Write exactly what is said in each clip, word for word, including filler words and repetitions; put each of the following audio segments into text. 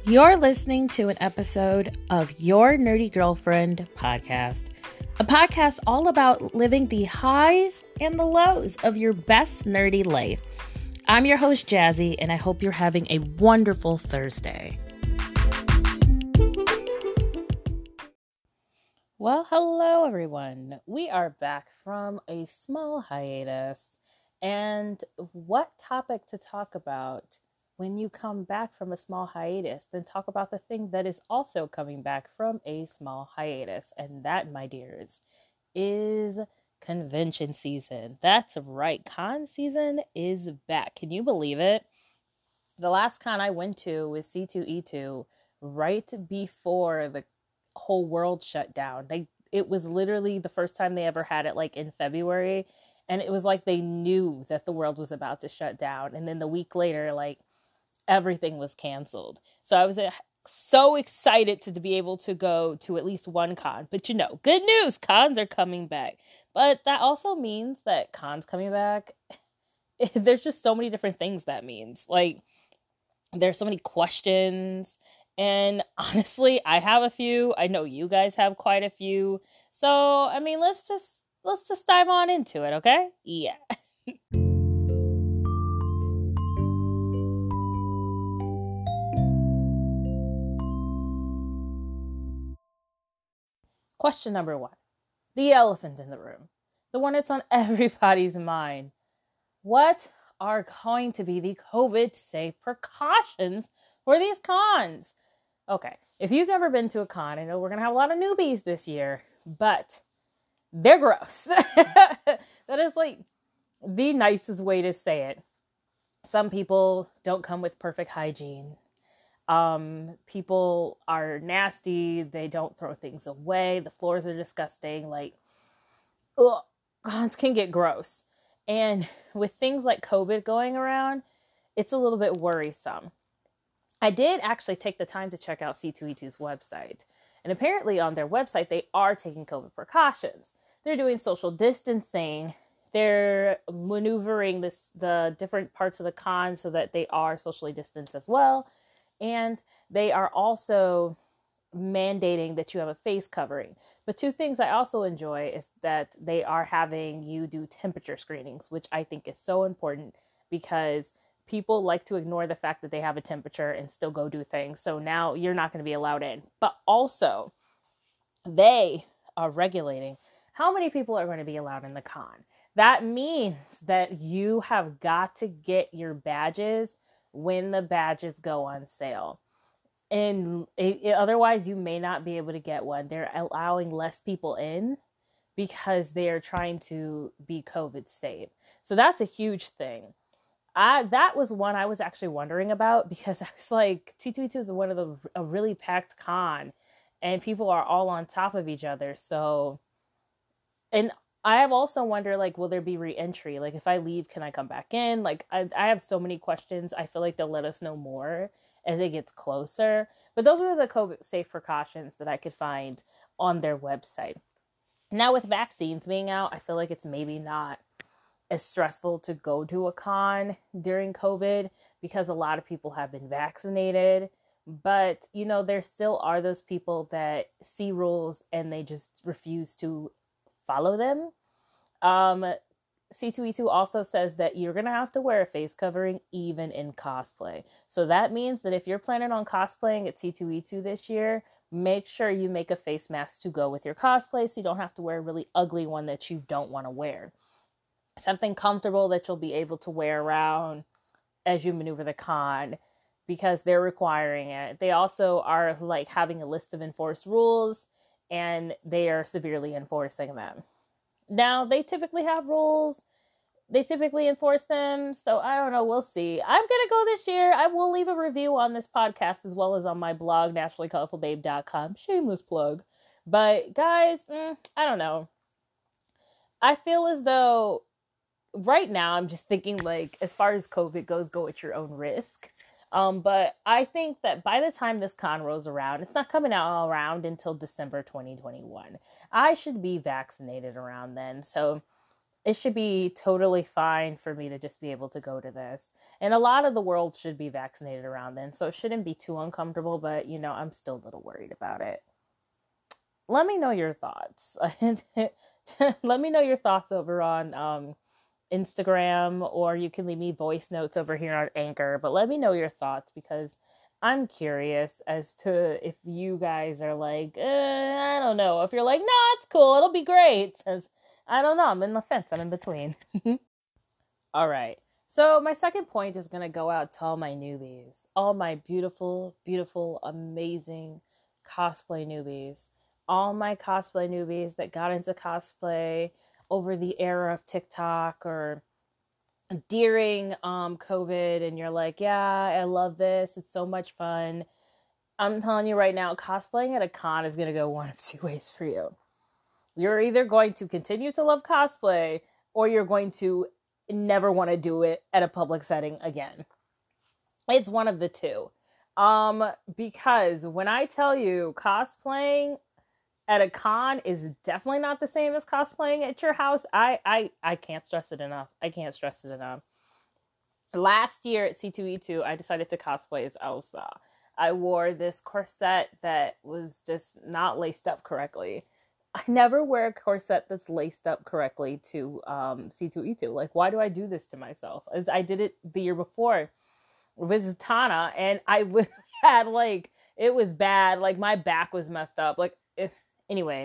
You're listening to an episode of Your Nerdy Girlfriend podcast, a podcast all about living the highs and the lows of your best nerdy life. I'm your host, Jazzy, and I hope you're having a wonderful Thursday. Well, hello, everyone. We are back from a small hiatus, and what topic to talk about when you come back from a small hiatus, then talk about the thing that is also coming back from a small hiatus. And that, my dears, is convention season. That's right. Con season is back. Can you believe it? The last con I went to was C two E two right before the whole world shut down. They, it was literally the first time they ever had it, like in February. And it was like they knew that the world was about to shut down. And then the week later, like, everything was canceled. So I was uh, so excited to, to be able to go to at least one con. But you know, good news, cons are coming back. But that also means that cons coming back, there's just so many different things that means. Like, there's so many questions. And honestly, I have a few. I know you guys have quite a few. So, I mean, let's just, let's just dive on into it, okay? Yeah. Question number one, the elephant in the room, the one that's on everybody's mind. What are going to be the COVID-safe precautions for these cons? Okay, if you've never been to a con, I know we're going to have a lot of newbies this year, but they're gross. That is like the nicest way to say it. Some people don't come with perfect hygiene. Um, people are nasty. They don't throw things away. The floors are disgusting. Like, ugh, cons can get gross. And with things like COVID going around, it's a little bit worrisome. I did actually take the time to check out C two E two's website. And apparently on their website, they are taking COVID precautions. They're doing social distancing. They're maneuvering this, the different parts of the con so that they are socially distanced as well. And they are also mandating that you have a face covering. But two things I also enjoy is that they are having you do temperature screenings, which I think is so important because people like to ignore the fact that they have a temperature and still go do things. So now you're not going to be allowed in. But also, they are regulating how many people are going to be allowed in the con. That means that you have got to get your badges when the badges go on sale. And it, it, otherwise, you may not be able to get one. They're allowing less people in because they are trying to be COVID safe. So that's a huge thing. I that was one I was actually wondering about because I was like, C two E two is one of the a really packed con, and people are all on top of each other. So, and I have also wondered, like, will there be re-entry? Like, if I leave, can I come back in? Like, I, I have so many questions. I feel like they'll let us know more as it gets closer. But those are the COVID-safe precautions that I could find on their website. Now, with vaccines being out, I feel like it's maybe not as stressful to go to a con during COVID because a lot of people have been vaccinated. But, you know, there still are those people that see rules and they just refuse to follow them. Um, C two E two also says that you're going to have to wear a face covering even in cosplay. So that means that if you're planning on cosplaying at C two E two this year, make sure you make a face mask to go with your cosplay so you don't have to wear a really ugly one that you don't want to wear. Something comfortable that you'll be able to wear around as you maneuver the con because they're requiring it. They also are like having a list of enforced rules and they are severely enforcing them. Now, they typically have rules. They typically enforce them. So I don't know. We'll see. I'm going to go this year. I will leave a review on this podcast as well as on my blog, naturally colorful babe dot com. Shameless plug. But guys, mm, I don't know. I feel as though right now I'm just thinking like as far as COVID goes, go at your own risk. Um, but I think that by the time this con rolls around, it's not coming out around until December twenty twenty-one. I should be vaccinated around then. So it should be totally fine for me to just be able to go to this. And a lot of the world should be vaccinated around then, so it shouldn't be too uncomfortable, but you know, I'm still a little worried about it. Let me know your thoughts. Let me know your thoughts over on um, Instagram, or you can leave me voice notes over here on Anchor, but let me know your thoughts because I'm curious as to if you guys are like, eh, I don't know. If you're like, no, it's cool, it'll be great. Because I don't know, I'm in the fence, I'm in between. All right. So my second point is going to go out to all my newbies, all my beautiful, beautiful, amazing cosplay newbies, all my cosplay newbies that got into cosplay over the era of TikTok or during um, COVID, and you're like, yeah, I love this. It's so much fun. I'm telling you right now, cosplaying at a con is going to go one of two ways for you. You're either going to continue to love cosplay, or you're going to never want to do it at a public setting again. It's one of the two. Um, because when I tell you cosplaying at a con is definitely not the same as cosplaying at your house, I, I, I can't stress it enough. I can't stress it enough. Last year at C two E two, I decided to cosplay as Elsa. I wore this corset that was just not laced up correctly. I never wear a corset that's laced up correctly to um, C two E two. Like, why do I do this to myself? As I did it the year before with Zatanna, and I had, like, it was bad. Like, my back was messed up. Like, if, anyway.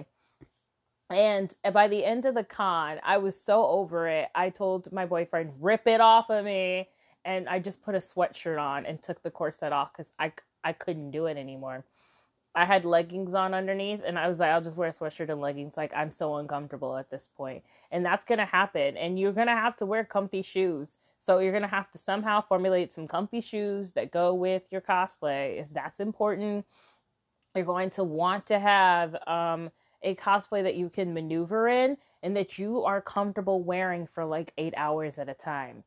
And by the end of the con, I was so over it. I told my boyfriend, rip it off of me. And I just put a sweatshirt on and took the corset off because I, I couldn't do it anymore. I had leggings on underneath, and I was like, I'll just wear a sweatshirt and leggings. Like, I'm so uncomfortable at this point. And that's going to happen. And you're going to have to wear comfy shoes. So you're going to have to somehow formulate some comfy shoes that go with your cosplay. If that's important, you're going to want to have um, a cosplay that you can maneuver in and that you are comfortable wearing for like eight hours at a time.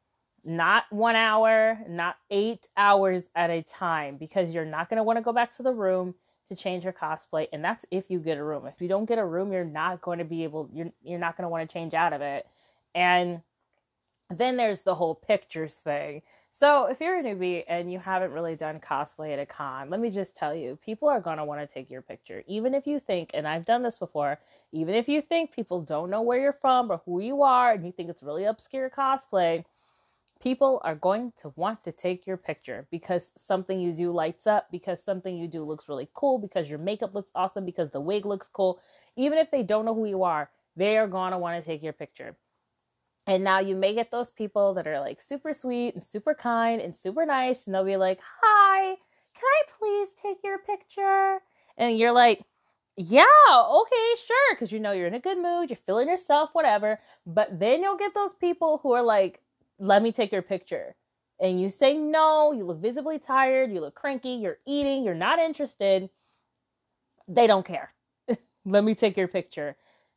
Not one hour, not eight hours at a time, because you're not going to want to go back to the room to change your cosplay. And that's if you get a room. If you don't get a room, you're not going to be able, you're, you're not going to want to change out of it. And then there's the whole pictures thing. So if you're a newbie and you haven't really done cosplay at a con, let me just tell you, people are going to want to take your picture. Even if you think, and I've done this before, even if you think people don't know where you're from or who you are, and you think it's really obscure cosplay, people are going to want to take your picture because something you do lights up, because something you do looks really cool, because your makeup looks awesome, because the wig looks cool. Even if they don't know who you are, they are going to want to take your picture. And now you may get those people that are like super sweet and super kind and super nice, and they'll be like, hi, can I please take your picture? And you're like, yeah, okay, sure, because you know you're in a good mood, you're feeling yourself, whatever. But then you'll get those people who are like, let me take your picture. And you say no, you look visibly tired, you look cranky, you're eating, you're not interested. They don't care. Let me take your picture.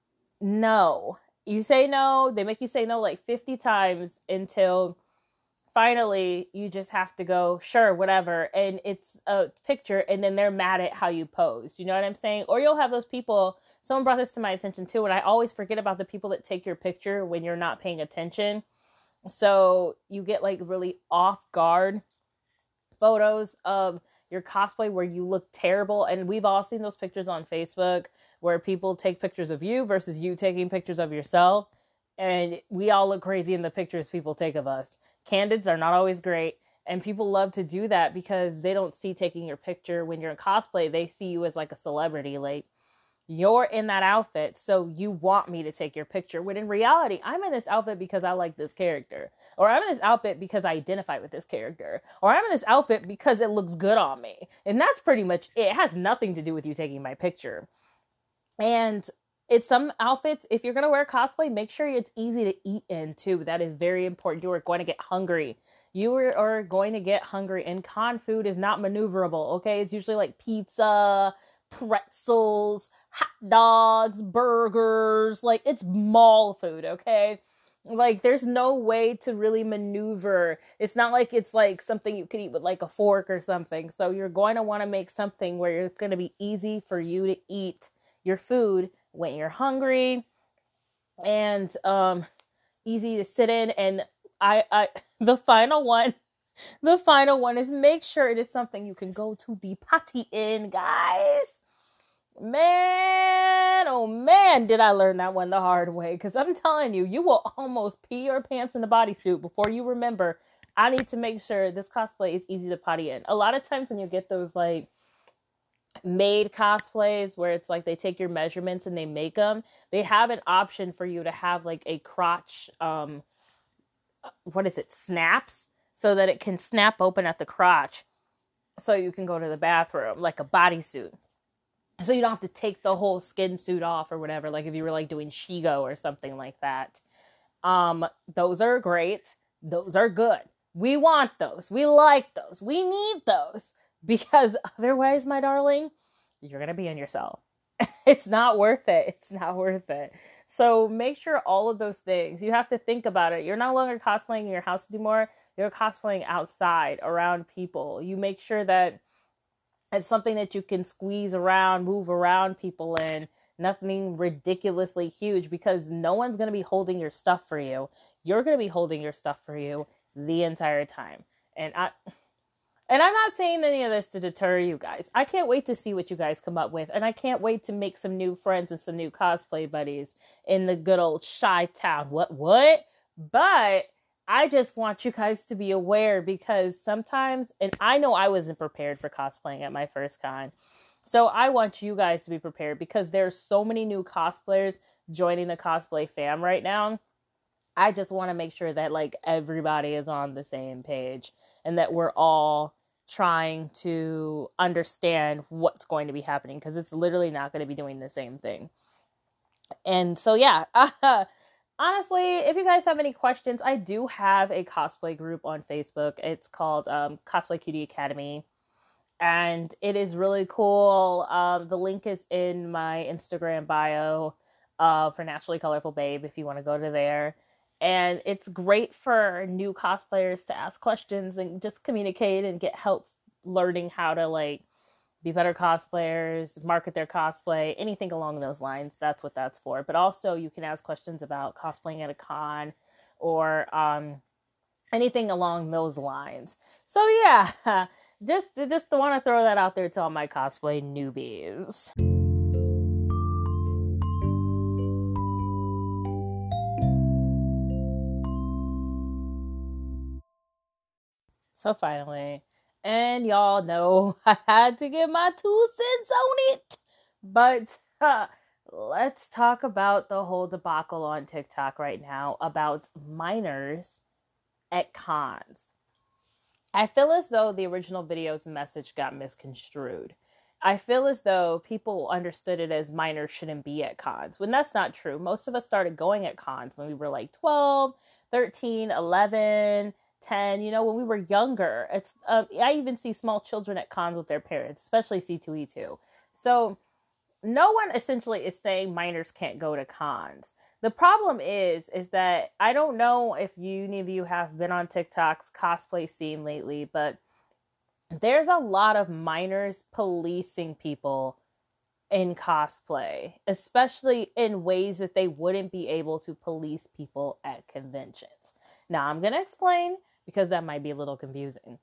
No. You say no, they make you say no like fifty times until finally you just have to go, sure, whatever. And it's a picture, and then they're mad at how you pose. You know what I'm saying? Or you'll have those people, someone brought this to my attention too, and I always forget about the people that take your picture when you're not paying attention. So you get like really off guard photos of your cosplay where you look terrible. And we've all seen those pictures on Facebook where people take pictures of you versus you taking pictures of yourself. And we all look crazy in the pictures people take of us. Candids are not always great. And people love to do that because they don't see taking your picture when you're in cosplay. They see you as like a celebrity. Like, you're in that outfit, so you want me to take your picture. When in reality, I'm in this outfit because I like this character. Or I'm in this outfit because I identify with this character. Or I'm in this outfit because it looks good on me. And that's pretty much it. It has nothing to do with you taking my picture. And it's some outfits, if you're going to wear cosplay, make sure it's easy to eat in too. That is very important. You are going to get hungry. You are going to get hungry. And con food is not maneuverable, okay? It's usually like pizza, pretzels, hot dogs, burgers. Like, it's mall food, okay? Like, there's no way to really maneuver. It's not like it's like something you could eat with like a fork or something. So you're going to want to make something where it's going to be easy for you to eat your food when you're hungry. and um, easy to sit in. And I, I, the final one, the final one is make sure it is something you can go to the potty in, guys. Man, oh man, did I learn that one the hard way. Because I'm telling you, you will almost pee your pants in the bodysuit before you remember, I need to make sure this cosplay is easy to potty in. A lot of times when you get those like made cosplays where it's like they take your measurements and they make them, they have an option for you to have like a crotch, um, what is it, snaps, so that it can snap open at the crotch so you can go to the bathroom like a bodysuit. So you don't have to take the whole skin suit off or whatever, like if you were like doing Shigo or something like that. Um, those are great. Those are good. We want those. We like those. We need those. Because otherwise, my darling, you're going to be in yourself. It's not worth it. It's not worth it. So make sure all of those things, you have to think about it. You're no longer cosplaying in your house anymore. You're cosplaying outside around people. You make sure that it's something that you can squeeze around, move around people in, nothing ridiculously huge, because no one's going to be holding your stuff for you. You're going to be holding your stuff for you the entire time. And I, and I'm not saying any of this to deter you guys. I can't wait to see what you guys come up with. And I can't wait to make some new friends and some new cosplay buddies in the good old Chi-Town. What, what? But I just want you guys to be aware, because sometimes, and I know I wasn't prepared for cosplaying at my first con. So I want you guys to be prepared, because there's so many new cosplayers joining the cosplay fam right now. I just want to make sure that like everybody is on the same page and that we're all trying to understand what's going to be happening, because it's literally not going to be doing the same thing. And so, yeah, uh, honestly, if you guys have any questions, I do have a cosplay group on Facebook. It's called um, Cosplay Cutie Academy, and it is really cool. Um, the link is in my Instagram bio uh, for Naturally Colorful Babe if you want to go to there. And it's great for new cosplayers to ask questions and just communicate and get help learning how to like be better cosplayers, market their cosplay, anything along those lines. That's what that's for. But also you can ask questions about cosplaying at a con or um, anything along those lines. So yeah, just, just want to throw that out there to all my cosplay newbies. So finally, and y'all know I had to give my two cents on it, but uh, let's talk about the whole debacle on TikTok right now about minors at cons. I feel as though the original video's message got misconstrued. I feel as though people understood it as minors shouldn't be at cons, when that's not true. Most of us started going at cons when we were like twelve, thirteen, eleven, ten, you know, when we were younger. It's uh, I even see small children at cons with their parents, especially C two E two. So no one essentially is saying minors can't go to cons. The problem is, is that I don't know if you, any of you have been on TikTok's cosplay scene lately, but there's a lot of minors policing people in cosplay, especially in ways that they wouldn't be able to police people at conventions. Now I'm going to explain, because that might be a little confusing.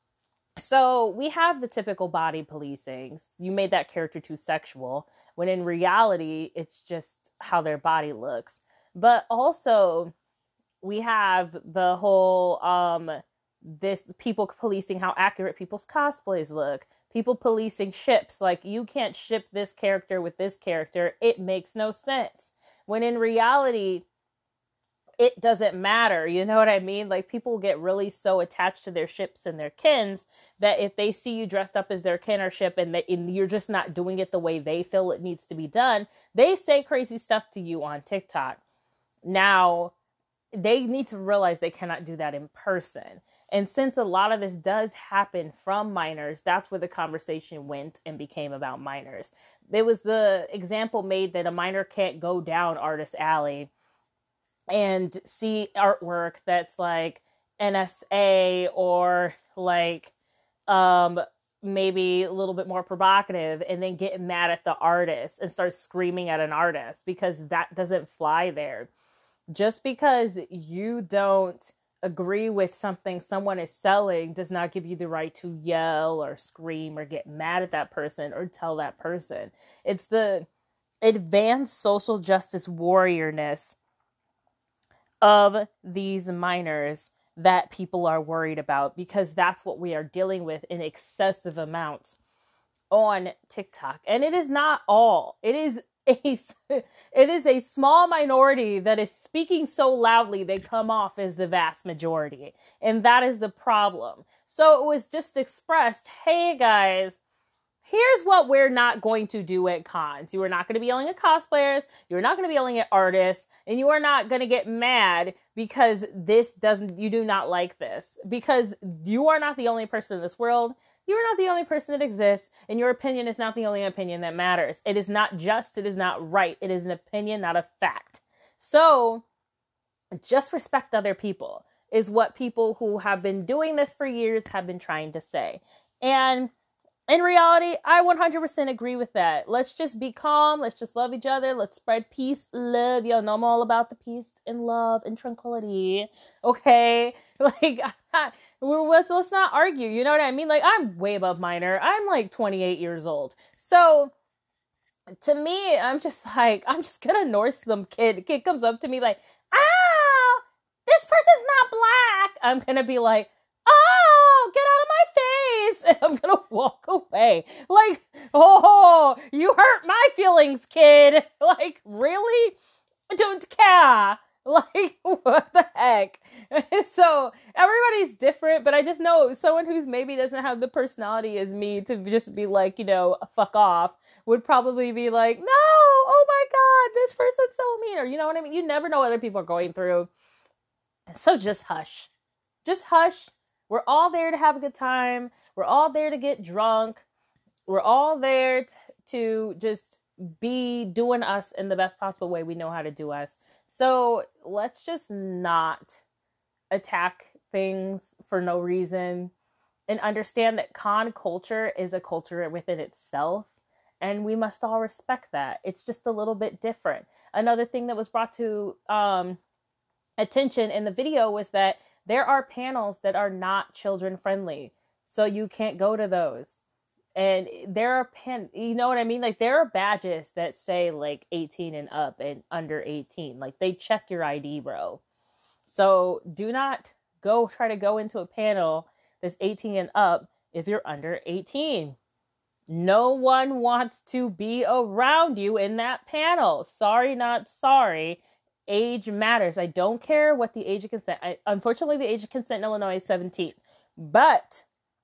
So we have the typical body policing. You made that character too sexual, when in reality, it's just how their body looks. But also we have the whole, um, this people policing how accurate people's cosplays look. People policing ships. Like, you can't ship this character with this character. It makes no sense. When in reality, it doesn't matter. You know what I mean? Like, people get really so attached to their ships and their kins that if they see you dressed up as their kin or ship and, they, and you're just not doing it the way they feel it needs to be done, they say crazy stuff to you on TikTok. Now, they need to realize they cannot do that in person. And since a lot of this does happen from minors, that's where the conversation went and became about minors. There was the example made that a minor can't go down Artist Alley and see artwork that's like N S A or like um, maybe a little bit more provocative and then get mad at the artist and start screaming at an artist, because that doesn't fly there. Just because you don't agree with something someone is selling does not give you the right to yell or scream or get mad at that person or tell that person. It's the advanced social justice warriorness of these minors that people are worried about, because that's what we are dealing with in excessive amounts on TikTok. And it is not all. It is a it is a small minority that is speaking so loudly they come off as the vast majority. And that is the problem. So it was just expressed, hey guys, here's what we're not going to do at cons. You are not going to be yelling at cosplayers. You're not going to be yelling at artists. And you are not going to get mad because this doesn't, you do not like this. Because you are not the only person in this world. You are not the only person that exists. And your opinion is not the only opinion that matters. It is not just, it is not right. It is an opinion, not a fact. So just respect other people is what people who have been doing this for years have been trying to say. And in reality, I one hundred percent agree with that. Let's just be calm. Let's just love each other. Let's spread peace, love. Y'all know I'm all about the peace and love and tranquility. Okay? Like, we're, let's, let's not argue. You know what I mean? Like, I'm way above minor. I'm like twenty-eight years old. So, to me, I'm just like, I'm just gonna ignore some kid. Kid comes up to me like, ah, this person's not black. I'm gonna be like, oh, get out of my face. And I'm going to walk away. Like, oh, you hurt my feelings, kid. Like, really? I don't care. Like, what the heck? So, everybody's different, but I just know someone who's maybe doesn't have the personality as me to just be like, you know, fuck off, would probably be like, no, oh my God, this person's so mean. Or, you know what I mean? You never know what other people are going through. So just hush. Just hush. We're all there to have a good time. We're all there to get drunk. We're all there t- to just be doing us in the best possible way we know how to do us. So let's just not attack things for no reason, and understand that con culture is a culture within itself. And we must all respect that. It's just a little bit different. Another thing that was brought to um, attention in the video was that there are panels that are not children friendly. So you can't go to those. And there are pan, you know what I mean? Like, there are badges that say like eighteen and up and under eighteen. Like, they check your I D, bro. So do not go try to go into a panel that's eighteen and up if you're under eighteen. No one wants to be around you in that panel. Sorry, not sorry. Age matters. I don't care what the age of consent. I, unfortunately, the age of consent in Illinois is seventeen. But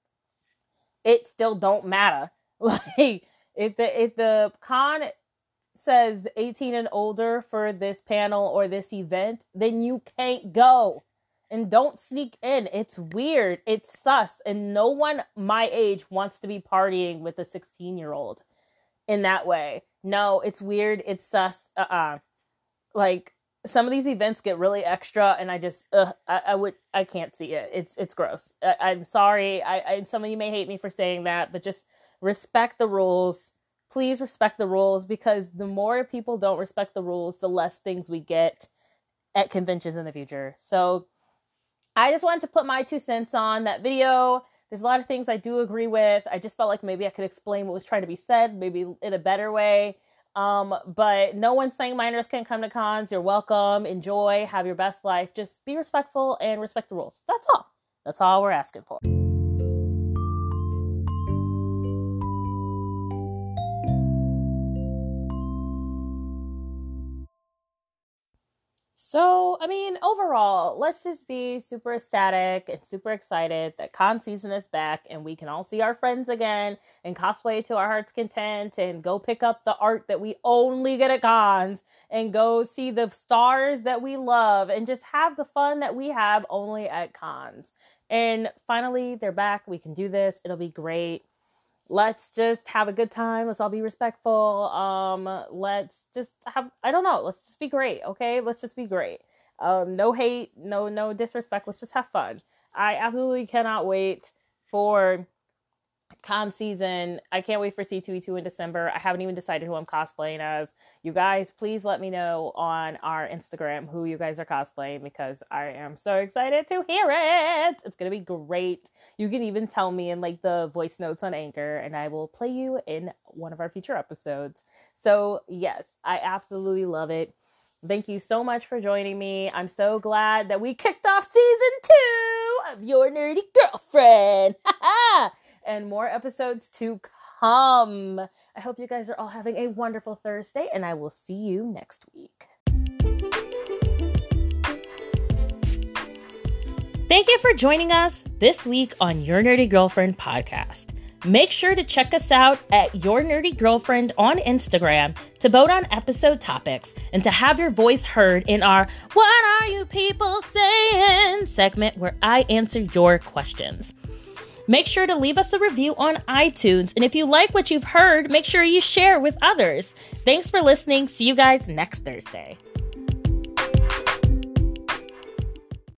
it still don't matter. Like, if the if the con says eighteen and older for this panel or this event, then you can't go. And don't sneak in. It's weird. It's sus. And no one my age wants to be partying with a sixteen-year-old in that way. No, it's weird. It's sus. Uh-uh. Like, some of these events get really extra, and I just, ugh, I, I would, I can't see it. It's, it's gross. I, I'm sorry. I, I, some of you may hate me for saying that, but just respect the rules. Please respect the rules, because the more people don't respect the rules, the less things we get at conventions in the future. So I just wanted to put my two cents on that video. There's a lot of things I do agree with. I just felt like maybe I could explain what was trying to be said, maybe in a better way. Um, but no one's saying minors can't come to cons. You're welcome. Enjoy. Have your best life. Just be respectful and respect the rules. That's all. That's all we're asking for. So, I mean, overall, let's just be super ecstatic and super excited that con season is back and we can all see our friends again and cosplay to our heart's content and go pick up the art that we only get at cons and go see the stars that we love and just have the fun that we have only at cons. And finally, they're back. We can do this. It'll be great. Let's just have a good time. Let's all be respectful. Um, let's just have, I don't know. Let's just be great. Okay. Let's just be great. Um, no hate, no, no disrespect. Let's just have fun. I absolutely cannot wait for con season. I can't wait for C two E two in December. I haven't even decided who I'm cosplaying as. You guys, please let me know on our Instagram who you guys are cosplaying, because I am so excited to hear it. It's going to be great. You can even tell me in like the voice notes on Anchor, and I will play you in one of our future episodes. So yes, I absolutely love it. Thank you so much for joining me. I'm so glad that we kicked off season two of Your Nerdy Girlfriend. And more episodes to come. I hope you guys are all having a wonderful Thursday, and I will see you next week. Thank you for joining us this week on Your Nerdy Girlfriend podcast. Make sure to check us out at Your Nerdy Girlfriend on Instagram to vote on episode topics and to have your voice heard in our What Are You People Saying segment, where I answer your questions. Make sure to leave us a review on iTunes. And if you like what you've heard, make sure you share with others. Thanks for listening. See you guys next Thursday.